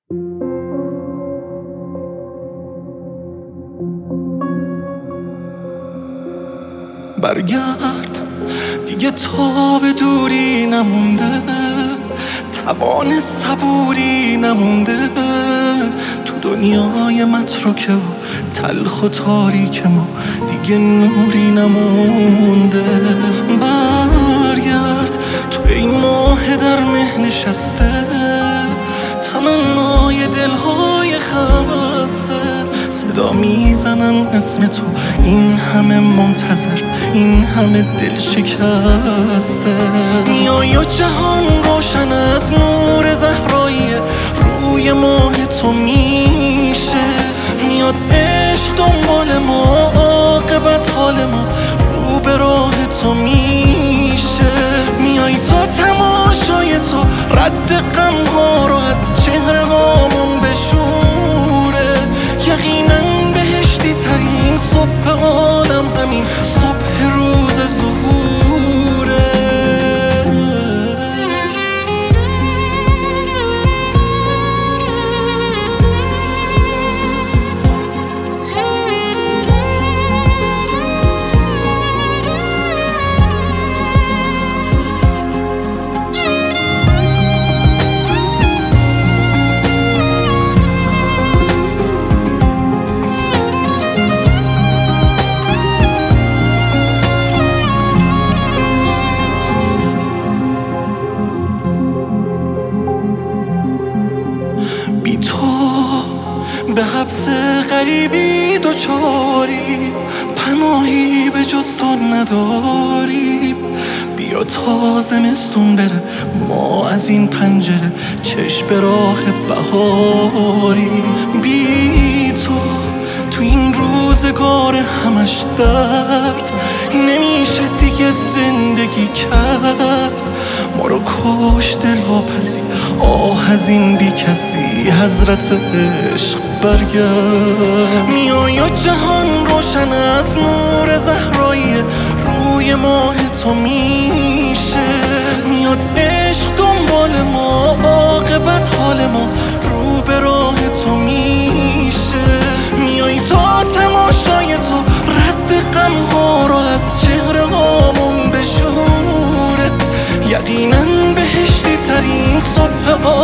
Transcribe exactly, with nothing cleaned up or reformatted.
برگرد دیگه تا به دوری نمونده، توان صبوری نمونده، تو دنیای متروکه و تلخ و تاریک ما دیگه نوری نمونده. برگرد تو این ماه در مه نشسته، تمنای دلهای خسته صدا میزنن اسم تو، این همه منتظر، این همه دل شکسته. میای و جهان روشن از نور زهرایی روی ماه تو میشه، میاد عشق دنبال ما، عاقبت حال ما رو به راه تو میشه. میای تا تماشای تو رد غم ها رو از چهره هامون بشوره، یقینا بهشتی ترین صبح عالم همین صبح روز ظهوره. بی تو به حبس غریبی دوچاری، پناهی به جز تو نداریم. بیا تا زمستون بره ما از این پنجره چشم به راه بهاری. بی تو تو این روزگار همش درد نمیشه دیگه زندگی کرد. ما رو کش دل واپسی، آه از این بی کسی، حضرت عشق برگرد. میای و جهان روشن از نور زهرایی روی ماه تو میشه، میاد عشق دنبال ما، عاقبت حال ما رو به راه تو میشه. میای تا تماشای تو رد غم ها رو از چهره هامون بشوره، یقینا بهشتی ترین صبح